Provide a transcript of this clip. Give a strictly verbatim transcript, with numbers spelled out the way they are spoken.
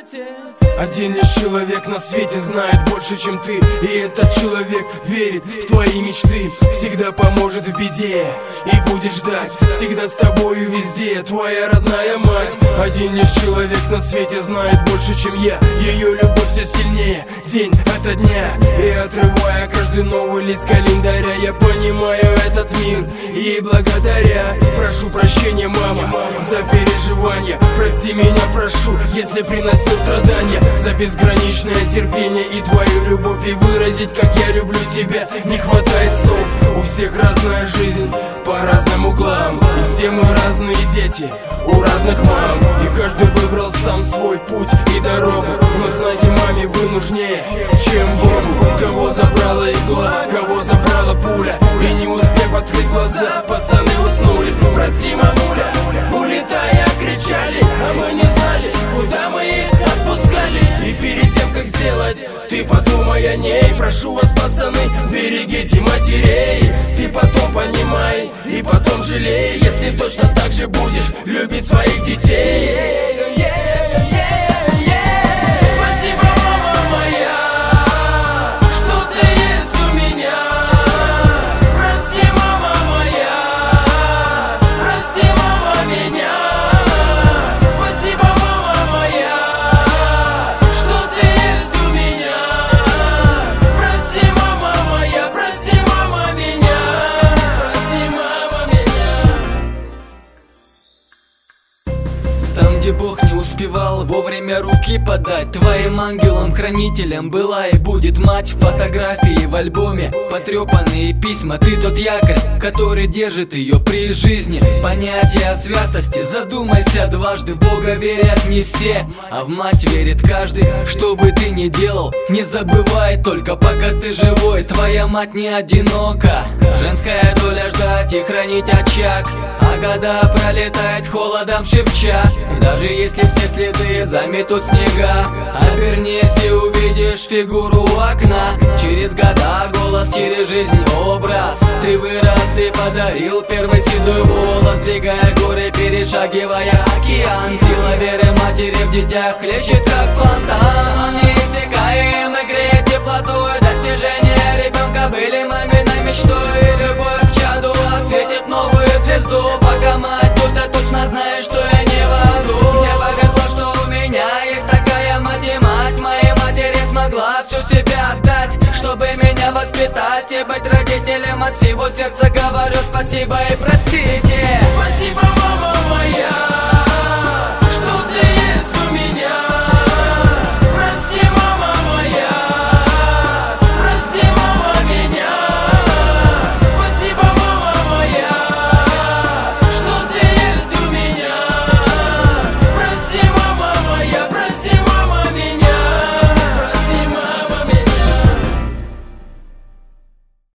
Один лишь человек на свете знает больше, чем ты, и этот человек верит в твои мечты. Всегда поможет в беде и будет ждать, всегда с тобою везде, твоя родная мать. Один лишь человек на свете знает больше, чем я, ее любовь все сильнее день ото дня. И отрывая каждый новый лист календаря, я понимаю этот мир ей благодаря. Прошу прощения, мама, за переживания, прости меня, прошу, если приносил страдания, за безграничное терпение и твою любовь. И выразить, как я люблю тебя, не хватает слов. У всех разная жизнь, по разным углам, и все мы разные дети, у разных мам. И каждый выбрал сам свой путь и дорогу, но знайте, маме вы нужнее, чем Богу. Кого забрала игла, кого забрала пуля, и не успев открыть глаза, пацаны уснули. Прости, мамуля, улетая кричали, а мы не знали, куда мы их отпускали. И перед тем, как сделать, ты подумай о ней. Прошу вас, пацаны, берегите матерей. Ты потом понимай и потом жалей, если точно так же будешь любить своих детей. Там, где Бог не успевал вовремя руки подать, твоим ангелом-хранителем была и будет мать. Фотографии в альбоме, потрепанные письма, ты тот якорь, который держит ее при жизни. Понятие о святости, задумайся дважды. В Бога верят не все, а в мать верит каждый. Что бы ты ни делал, не забывай только, пока ты живой, твоя мать не одинока. Женская доля ждать и хранить очаг, а года пролетает холодом шепча. И даже если все следы заметут снега, обернись и увидишь фигуру у окна. Через года голос, через жизнь образ. Ты вырос и подарил первый седой волос, двигая горы, перешагивая океан. Сила веры матери в детях хлещет как фонтан. Мы не иссякаем и греет теплотой. Достижения ребенка были маминой мечтой. Любовь к чаду осветит новую звезду. Пока мать тут, я точно знаю, что я не в аду. Мне повезло, что у меня есть такая мать, и мать моей матери смогла всю себя отдать, чтобы меня воспитать и быть родителем. От всего сердца говорю спасибо и прости.